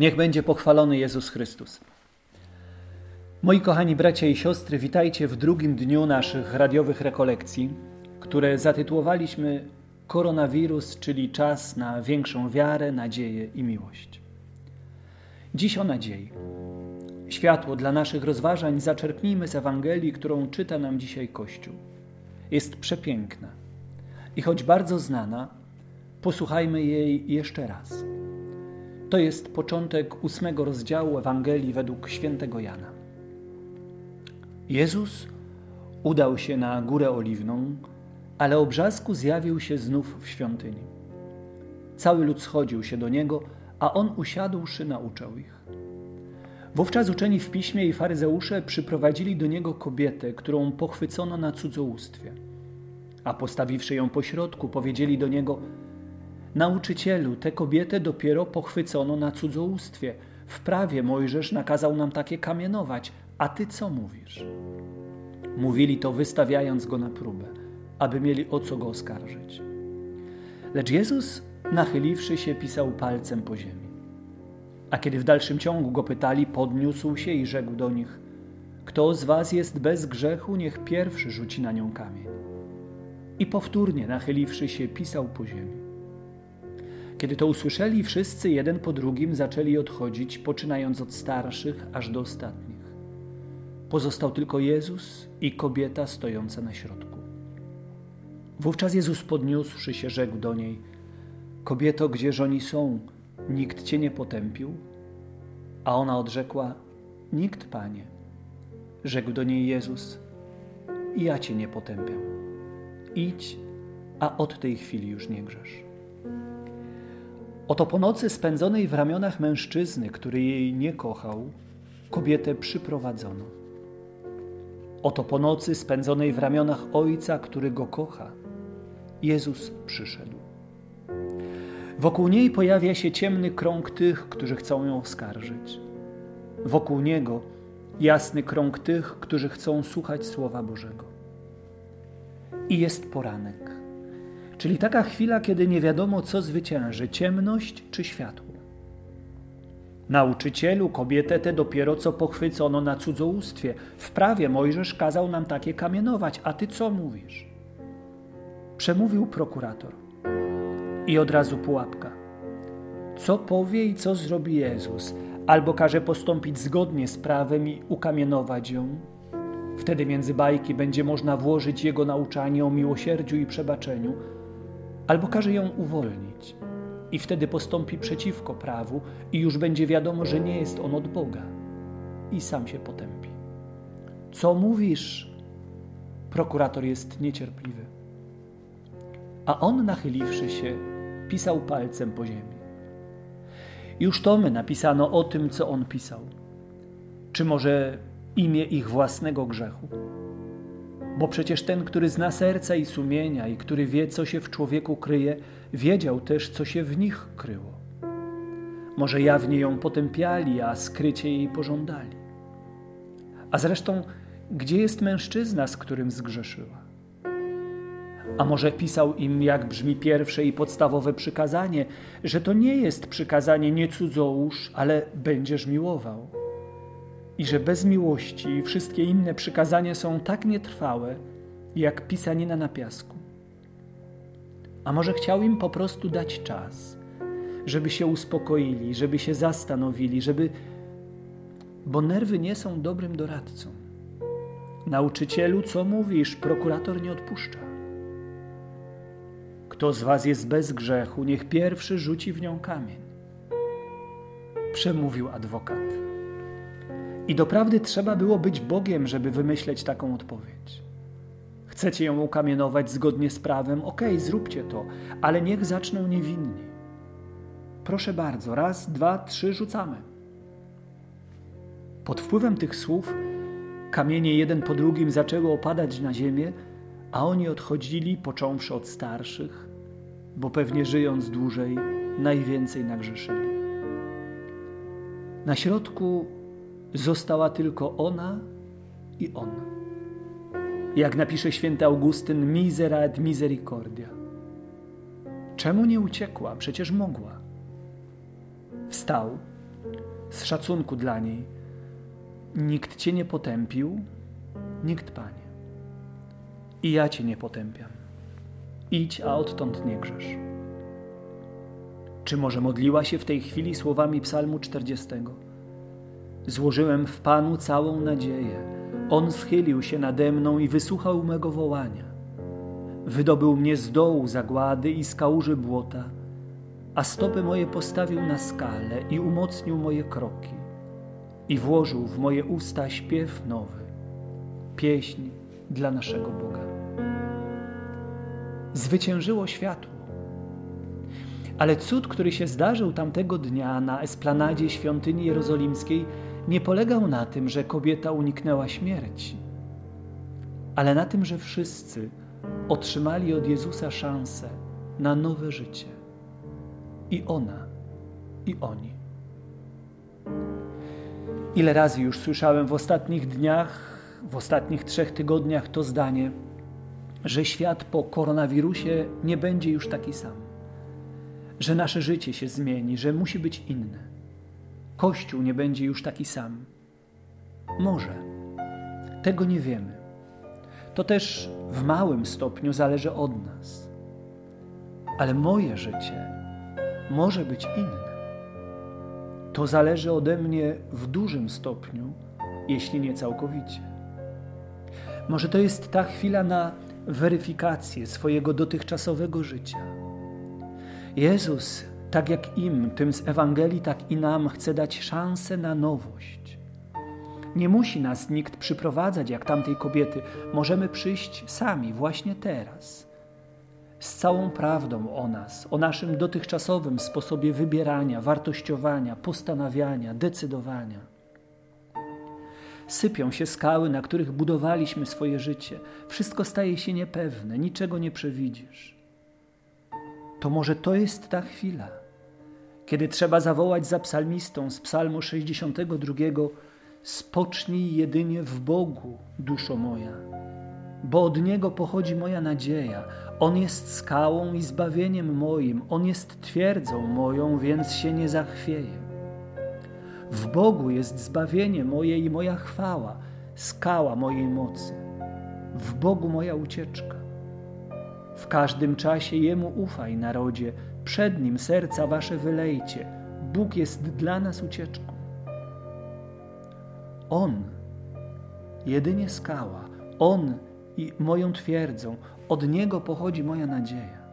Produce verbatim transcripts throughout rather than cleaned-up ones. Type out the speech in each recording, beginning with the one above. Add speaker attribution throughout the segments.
Speaker 1: Niech będzie pochwalony Jezus Chrystus. Moi kochani bracia i siostry, witajcie w drugim dniu naszych radiowych rekolekcji, które zatytułowaliśmy Koronawirus, czyli czas na większą wiarę, nadzieję i miłość. Dziś o nadziei. Światło dla naszych rozważań zaczerpnijmy z Ewangelii, którą czyta nam dzisiaj Kościół. Jest przepiękna i choć bardzo znana, posłuchajmy jej jeszcze raz. To jest początek ósmego rozdziału Ewangelii według świętego Jana. Jezus udał się na Górę Oliwną, ale o brzasku zjawił się znów w świątyni. Cały lud schodził się do Niego, a On usiadłszy nauczał ich. Wówczas uczeni w piśmie i faryzeusze przyprowadzili do Niego kobietę, którą pochwycono na cudzołóstwie. A postawiwszy ją pośrodku, powiedzieli do Niego: Nauczycielu, tę kobietę dopiero pochwycono na cudzołóstwie. W prawie Mojżesz nakazał nam takie kamienować, a Ty co mówisz? Mówili to, wystawiając Go na próbę, aby mieli o co Go oskarżyć. Lecz Jezus, nachyliwszy się, pisał palcem po ziemi. A kiedy w dalszym ciągu Go pytali, podniósł się i rzekł do nich: Kto z was jest bez grzechu, niech pierwszy rzuci na nią kamień. I powtórnie, nachyliwszy się, pisał po ziemi. Kiedy to usłyszeli, wszyscy jeden po drugim zaczęli odchodzić, poczynając od starszych aż do ostatnich. Pozostał tylko Jezus i kobieta stojąca na środku. Wówczas Jezus, podniósłszy się, rzekł do niej: Kobieto, gdzież oni są? Nikt cię nie potępił? A ona odrzekła: Nikt, Panie. Rzekł do niej Jezus: I ja cię nie potępiam. Idź, a od tej chwili już nie grzesz. Oto po nocy spędzonej w ramionach mężczyzny, który jej nie kochał, kobietę przyprowadzono. Oto po nocy spędzonej w ramionach Ojca, który go kocha, Jezus przyszedł. Wokół niej pojawia się ciemny krąg tych, którzy chcą ją oskarżyć. Wokół Niego jasny krąg tych, którzy chcą słuchać Słowa Bożego. I jest poranek, czyli taka chwila, kiedy nie wiadomo, co zwycięży, ciemność czy światło. Nauczycielu, kobietę tę dopiero co pochwycono na cudzołóstwie. W prawie Mojżesz kazał nam takie kamienować, a ty co mówisz? Przemówił prokurator. I od razu pułapka. Co powie i co zrobi Jezus? Albo każe postąpić zgodnie z prawem i ukamienować ją. Wtedy między bajki będzie można włożyć Jego nauczanie o miłosierdziu i przebaczeniu, albo każe ją uwolnić i wtedy postąpi przeciwko prawu i już będzie wiadomo, że nie jest on od Boga i sam się potępi. Co mówisz? Prokurator jest niecierpliwy. A on, nachyliwszy się, pisał palcem po ziemi. Już tomy napisano o tym, co on pisał. Czy może imię ich własnego grzechu? Bo przecież ten, który zna serca i sumienia i który wie, co się w człowieku kryje, wiedział też, co się w nich kryło. Może jawnie ją potępiali, a skrycie jej pożądali. A zresztą, gdzie jest mężczyzna, z którym zgrzeszyła? A może pisał im, jak brzmi pierwsze i podstawowe przykazanie, że to nie jest przykazanie nie cudzołóż, ale będziesz miłował. I że bez miłości wszystkie inne przykazania są tak nietrwałe, jak pisanina na piasku. A może chciał im po prostu dać czas, żeby się uspokoili, żeby się zastanowili, żeby... Bo nerwy nie są dobrym doradcą. Nauczycielu, co mówisz? Prokurator nie odpuszcza. Kto z was jest bez grzechu, niech pierwszy rzuci w nią kamień. Przemówił adwokat. I doprawdy trzeba było być Bogiem, żeby wymyśleć taką odpowiedź. Chcecie ją ukamienować zgodnie z prawem? Okej, zróbcie to, ale niech zaczną niewinni. Proszę bardzo, raz, dwa, trzy, rzucamy. Pod wpływem tych słów kamienie jeden po drugim zaczęły opadać na ziemię, a oni odchodzili, począwszy od starszych, bo pewnie żyjąc dłużej, najwięcej nagrzeszyli. Na środku została tylko ona i on. Jak napisze święty Augustyn, misera et misericordia. Czemu nie uciekła? Przecież mogła. Wstał, z szacunku dla niej: nikt Cię nie potępił, nikt, Panie. I ja Cię nie potępiam. Idź, a odtąd nie grzesz. Czy może modliła się w tej chwili słowami psalmu czterdziestego? Złożyłem w Panu całą nadzieję. On schylił się nade mną i wysłuchał mego wołania. Wydobył mnie z dołu zagłady i z kałuży błota, a stopy moje postawił na skale i umocnił moje kroki i włożył w moje usta śpiew nowy, pieśń dla naszego Boga. Zwyciężyło światło. Ale cud, który się zdarzył tamtego dnia na esplanadzie świątyni jerozolimskiej, nie polegał na tym, że kobieta uniknęła śmierci, ale na tym, że wszyscy otrzymali od Jezusa szansę na nowe życie. I ona, i oni. Ile razy już słyszałem w ostatnich dniach, w ostatnich trzech tygodniach to zdanie, że świat po koronawirusie nie będzie już taki sam, że nasze życie się zmieni, że musi być inne. Kościół nie będzie już taki sam. Może. Tego nie wiemy. To też w małym stopniu zależy od nas. Ale moje życie może być inne. To zależy ode mnie w dużym stopniu, jeśli nie całkowicie. Może to jest ta chwila na weryfikację swojego dotychczasowego życia. Jezus, tak jak im, tym z Ewangelii, tak i nam chce dać szansę na nowość. Nie musi nas nikt przyprowadzać jak tamtej kobiety. Możemy przyjść sami właśnie teraz. Z całą prawdą o nas, o naszym dotychczasowym sposobie wybierania, wartościowania, postanawiania, decydowania. Sypią się skały, na których budowaliśmy swoje życie. Wszystko staje się niepewne, niczego nie przewidzisz. To może to jest ta chwila, kiedy trzeba zawołać za psalmistą z psalmu sześćdziesiątego drugiego: spocznij jedynie w Bogu, duszo moja, bo od Niego pochodzi moja nadzieja. On jest skałą i zbawieniem moim, On jest twierdzą moją, więc się nie zachwieję. W Bogu jest zbawienie moje i moja chwała, skała mojej mocy. W Bogu moja ucieczka. W każdym czasie Jemu ufaj, narodzie, przed Nim serca wasze wylejcie. Bóg jest dla nas ucieczką. On, jedynie skała, On i moją twierdzą, od Niego pochodzi moja nadzieja.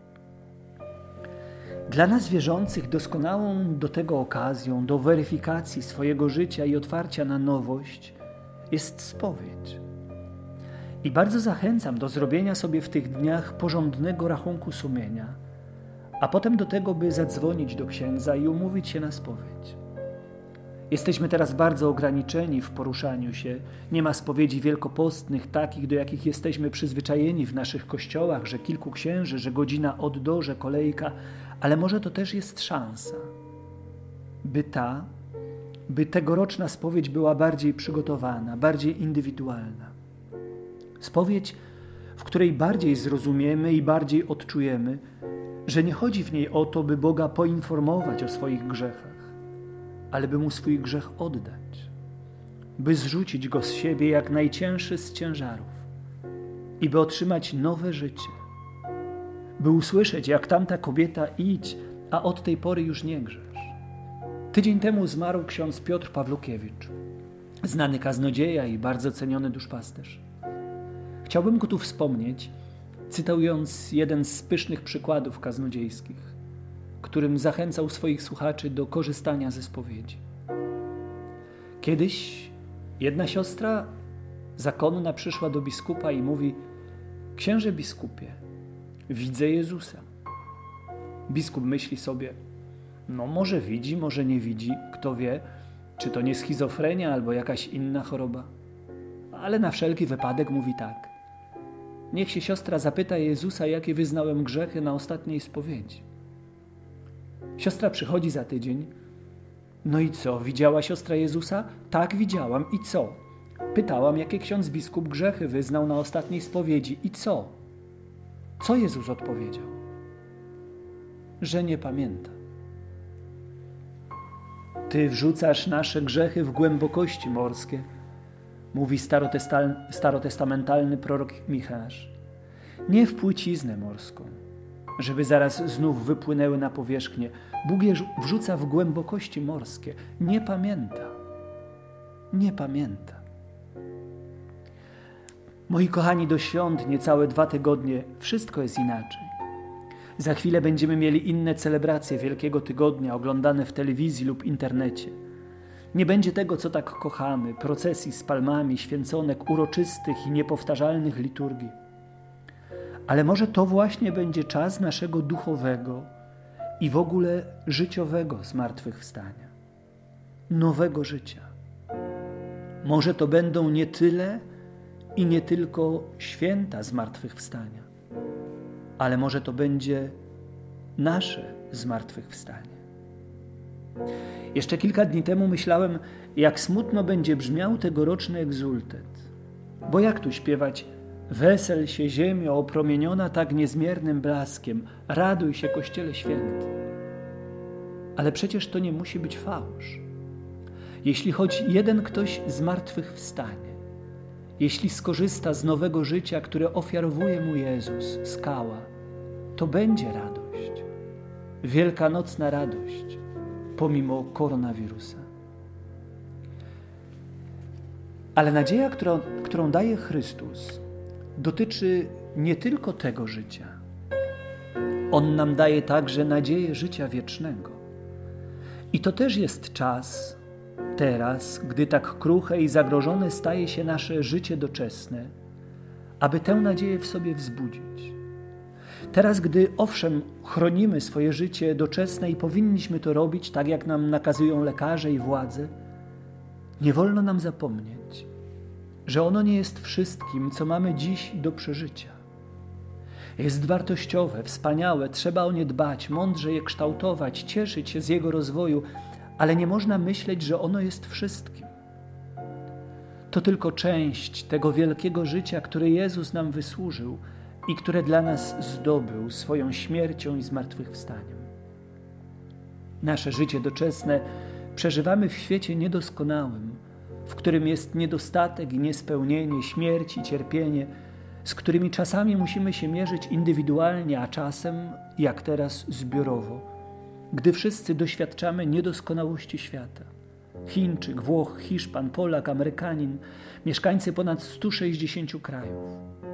Speaker 1: Dla nas wierzących doskonałą do tego okazją, do weryfikacji swojego życia i otwarcia na nowość jest spowiedź. I bardzo zachęcam do zrobienia sobie w tych dniach porządnego rachunku sumienia, a potem do tego, by zadzwonić do księdza i umówić się na spowiedź. Jesteśmy teraz bardzo ograniczeni w poruszaniu się. Nie ma spowiedzi wielkopostnych, takich, do jakich jesteśmy przyzwyczajeni w naszych kościołach, że kilku księży, że godzina od do, że kolejka, ale może to też jest szansa, by ta, by tegoroczna spowiedź była bardziej przygotowana, bardziej indywidualna. Spowiedź, w której bardziej zrozumiemy i bardziej odczujemy, że nie chodzi w niej o to, by Boga poinformować o swoich grzechach, ale by Mu swój grzech oddać, by zrzucić go z siebie jak najcięższy z ciężarów i by otrzymać nowe życie, by usłyszeć jak tamta kobieta: idź, a od tej pory już nie grzesz. Tydzień temu zmarł ksiądz Piotr Pawlukiewicz, znany kaznodzieja i bardzo ceniony duszpasterz. Chciałbym go tu wspomnieć, cytując jeden z pysznych przykładów kaznodziejskich, którym zachęcał swoich słuchaczy do korzystania ze spowiedzi. Kiedyś jedna siostra zakonna przyszła do biskupa i mówi: księże biskupie, widzę Jezusa. Biskup myśli sobie: no może widzi, może nie widzi, kto wie, czy to nie schizofrenia albo jakaś inna choroba. Ale na wszelki wypadek mówi tak: niech się siostra zapyta Jezusa, jakie wyznałem grzechy na ostatniej spowiedzi. Siostra przychodzi za tydzień. No i co, widziała siostra Jezusa? Tak, widziałam. I co? Pytałam, jakie ksiądz biskup grzechy wyznał na ostatniej spowiedzi. I co? Co Jezus odpowiedział? Że nie pamięta. Ty wrzucasz nasze grzechy w głębokości morskie, mówi starotestamentalny prorok Micheasz. Nie w płyciznę morską, żeby zaraz znów wypłynęły na powierzchnię. Bóg je wrzuca w głębokości morskie. Nie pamięta. Nie pamięta. Moi kochani, do świąt niecałe dwa tygodnie wszystko jest inaczej. Za chwilę będziemy mieli inne celebracje Wielkiego Tygodnia oglądane w telewizji lub internecie. Nie będzie tego, co tak kochamy, procesji z palmami, święconek, uroczystych i niepowtarzalnych liturgii. Ale może to właśnie będzie czas naszego duchowego i w ogóle życiowego zmartwychwstania. Nowego życia. Może to będą nie tyle i nie tylko święta zmartwychwstania, ale może to będzie nasze zmartwychwstanie. Jeszcze kilka dni temu myślałem, jak smutno będzie brzmiał tegoroczny egzultet. Bo jak tu śpiewać: wesel się ziemio opromieniona tak niezmiernym blaskiem, raduj się Kościele święty. Ale przecież to nie musi być fałsz. Jeśli choć jeden ktoś zmartwychwstanie, jeśli skorzysta z nowego życia, które ofiarowuje mu Jezus, skała, to będzie radość. Wielkanocna radość, pomimo koronawirusa. Ale nadzieja, którą, którą daje Chrystus, dotyczy nie tylko tego życia. On nam daje także nadzieję życia wiecznego. I to też jest czas, teraz, gdy tak kruche i zagrożone staje się nasze życie doczesne, aby tę nadzieję w sobie wzbudzić. Teraz, gdy owszem, chronimy swoje życie doczesne i powinniśmy to robić tak, jak nam nakazują lekarze i władze, nie wolno nam zapomnieć, że ono nie jest wszystkim, co mamy dziś do przeżycia. Jest wartościowe, wspaniałe, trzeba o nie dbać, mądrze je kształtować, cieszyć się z jego rozwoju, ale nie można myśleć, że ono jest wszystkim. To tylko część tego wielkiego życia, które Jezus nam wysłużył i które dla nas zdobył swoją śmiercią i zmartwychwstaniem. Nasze życie doczesne przeżywamy w świecie niedoskonałym, w którym jest niedostatek i niespełnienie, śmierć i cierpienie, z którymi czasami musimy się mierzyć indywidualnie, a czasem, jak teraz, zbiorowo, gdy wszyscy doświadczamy niedoskonałości świata. Chińczyk, Włoch, Hiszpan, Polak, Amerykanin, mieszkańcy ponad stu sześćdziesięciu krajów.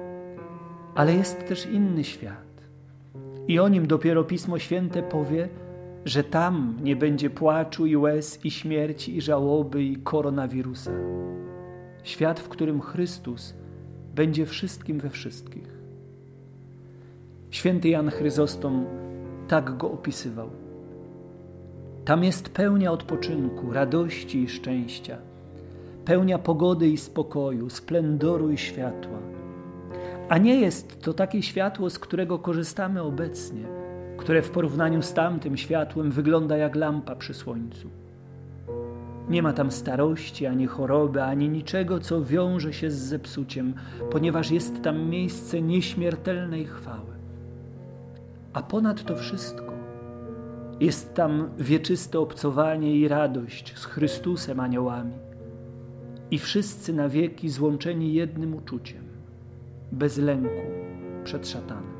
Speaker 1: Ale jest też inny świat. I o nim dopiero Pismo Święte powie, że tam nie będzie płaczu i łez i śmierci i żałoby i koronawirusa. Świat, w którym Chrystus będzie wszystkim we wszystkich. Święty Jan Chryzostom tak go opisywał. Tam jest pełnia odpoczynku, radości i szczęścia, pełnia pogody i spokoju, splendoru i światła. A nie jest to takie światło, z którego korzystamy obecnie, które w porównaniu z tamtym światłem wygląda jak lampa przy słońcu. Nie ma tam starości, ani choroby, ani niczego, co wiąże się z zepsuciem, ponieważ jest tam miejsce nieśmiertelnej chwały. A ponad to wszystko jest tam wieczyste obcowanie i radość z Chrystusem aniołami i wszyscy na wieki złączeni jednym uczuciem, bez lęku przed szatanem.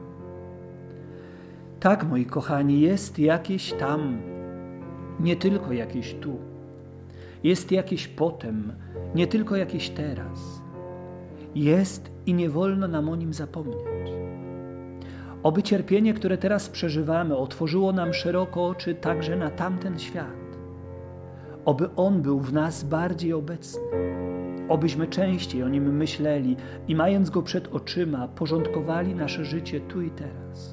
Speaker 1: Tak, moi kochani, jest jakieś tam, nie tylko jakieś tu. Jest jakieś potem, nie tylko jakieś teraz. Jest i nie wolno nam o nim zapomnieć. Oby cierpienie, które teraz przeżywamy, otworzyło nam szeroko oczy także na tamten świat. Oby on był w nas bardziej obecny. Obyśmy częściej o nim myśleli i mając go przed oczyma, porządkowali nasze życie tu i teraz.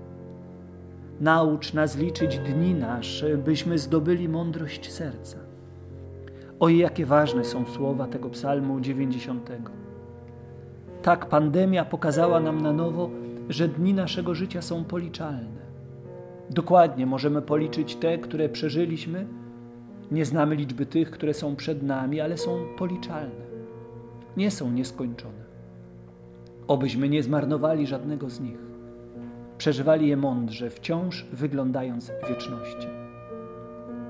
Speaker 1: Naucz nas liczyć dni nasze, byśmy zdobyli mądrość serca. Oj, jakie ważne są słowa tego psalmu dziewięćdziesiątego. Tak pandemia pokazała nam na nowo, że dni naszego życia są policzalne. Dokładnie możemy policzyć te, które przeżyliśmy. Nie znamy liczby tych, które są przed nami, ale są policzalne. Nie są nieskończone. Obyśmy nie zmarnowali żadnego z nich. Przeżywali je mądrze, wciąż wyglądając w wieczności.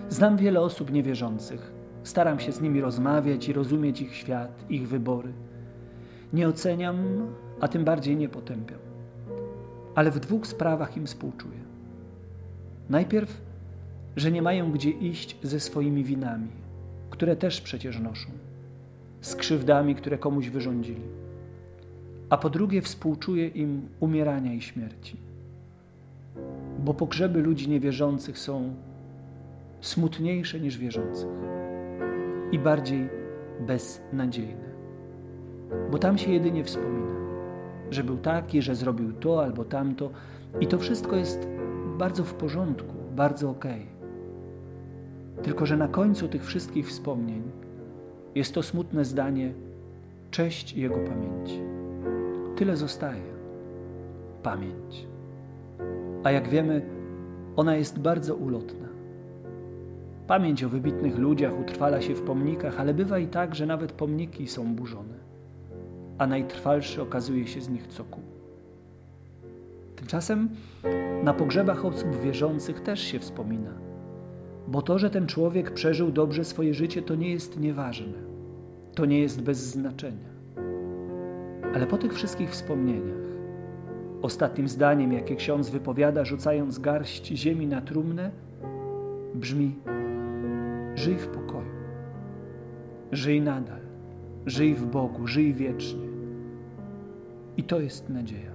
Speaker 1: Znam wiele osób niewierzących. Staram się z nimi rozmawiać i rozumieć ich świat, ich wybory. Nie oceniam, a tym bardziej nie potępiam. Ale w dwóch sprawach im współczuję. Najpierw, że nie mają gdzie iść ze swoimi winami, które też przecież noszą, z krzywdami, które komuś wyrządzili. A po drugie, współczuję im umierania i śmierci. Bo pogrzeby ludzi niewierzących są smutniejsze niż wierzących i bardziej beznadziejne. Bo tam się jedynie wspomina, że był taki, że zrobił to albo tamto i to wszystko jest bardzo w porządku, bardzo okej. Tylko że na końcu tych wszystkich wspomnień jest to smutne zdanie: cześć Jego pamięci. Tyle zostaje. Pamięć. A jak wiemy, ona jest bardzo ulotna. Pamięć o wybitnych ludziach utrwala się w pomnikach, ale bywa i tak, że nawet pomniki są burzone, a najtrwalszy okazuje się z nich cokół. Tymczasem na pogrzebach osób wierzących też się wspomina, bo to, że ten człowiek przeżył dobrze swoje życie, to nie jest nieważne, to nie jest bez znaczenia. Ale po tych wszystkich wspomnieniach, ostatnim zdaniem, jakie ksiądz wypowiada, rzucając garść ziemi na trumnę, brzmi: żyj w pokoju, żyj nadal, żyj w Bogu, żyj wiecznie. I to jest nadzieja.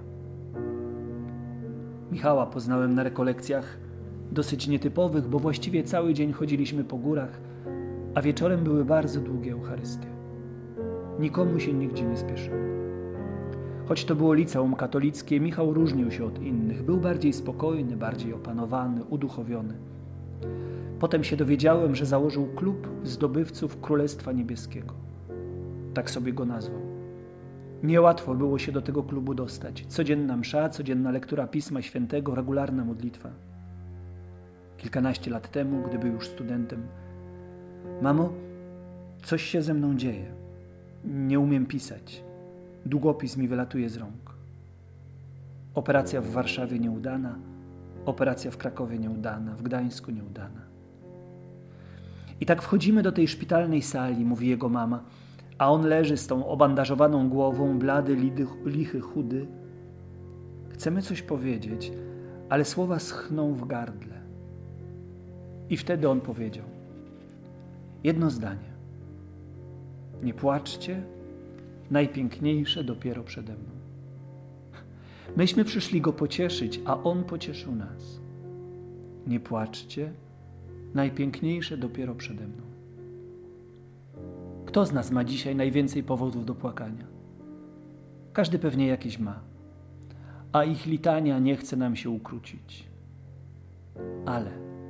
Speaker 1: Michała poznałem na rekolekcjach dosyć nietypowych, bo właściwie cały dzień chodziliśmy po górach, a wieczorem były bardzo długie Eucharystie. Nikomu się nigdzie nie spieszyło. Choć to było liceum katolickie, Michał różnił się od innych. Był bardziej spokojny, bardziej opanowany, uduchowiony. Potem się dowiedziałem, że założył klub zdobywców Królestwa Niebieskiego. Tak sobie go nazwał. Niełatwo było się do tego klubu dostać. Codzienna msza, codzienna lektura Pisma Świętego, regularna modlitwa. Kilkanaście lat temu, gdy był już studentem: mamo, coś się ze mną dzieje. Nie umiem pisać. Długopis mi wylatuje z rąk. Operacja w Warszawie nieudana, operacja w Krakowie nieudana, w Gdańsku nieudana. I tak wchodzimy do tej szpitalnej sali, mówi jego mama, a on leży z tą obandażowaną głową, blady, lidy, lichy, chudy. Chcemy coś powiedzieć, ale słowa schną w gardle. I wtedy on powiedział jedno zdanie: nie płaczcie, najpiękniejsze dopiero przede mną. Myśmy przyszli go pocieszyć, a on pocieszył nas. Nie płaczcie, najpiękniejsze dopiero przede mną. Kto z nas ma dzisiaj najwięcej powodów do płakania? Każdy pewnie jakieś ma, a ich litania nie chce nam się ukrócić. Ale,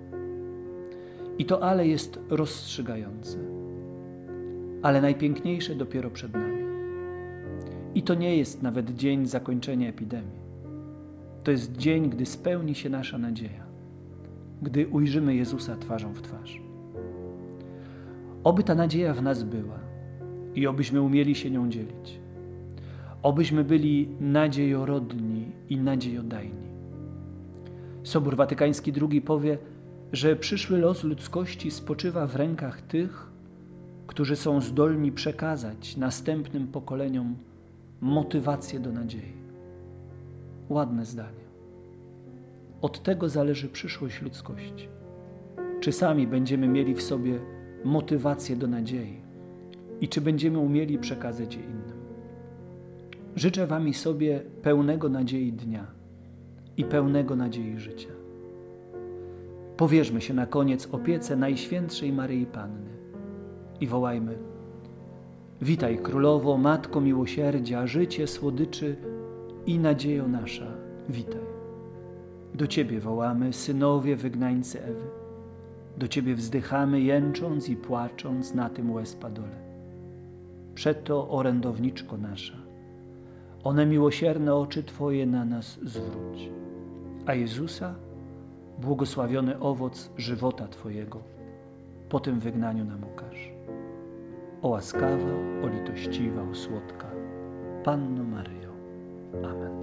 Speaker 1: i to ale jest rozstrzygające, ale najpiękniejsze dopiero przed nami. I to nie jest nawet dzień zakończenia epidemii. To jest dzień, gdy spełni się nasza nadzieja, gdy ujrzymy Jezusa twarzą w twarz. Oby ta nadzieja w nas była i obyśmy umieli się nią dzielić. Obyśmy byli nadziejorodni i nadziejodajni. Sobór Watykański drugi powie, że przyszły los ludzkości spoczywa w rękach tych, którzy są zdolni przekazać następnym pokoleniom motywację do nadziei. Ładne zdanie. Od tego zależy przyszłość ludzkości. Czy sami będziemy mieli w sobie motywację do nadziei i czy będziemy umieli przekazać je innym. Życzę wam i sobie pełnego nadziei dnia i pełnego nadziei życia. Powierzmy się na koniec opiece Najświętszej Maryi Panny i wołajmy: witaj Królowo, Matko miłosierdzia, życie, słodyczy i nadziejo nasza, witaj. Do Ciebie wołamy, synowie wygnańcy Ewy. Do Ciebie wzdychamy, jęcząc i płacząc na tym łez-padole. Przeto, orędowniczko nasza, one miłosierne oczy Twoje na nas zwróć, a Jezusa, błogosławiony owoc żywota Twojego, po tym wygnaniu nam ukaż. O łaskawa, o litościwa, o słodka, Panno Maryjo. Amen.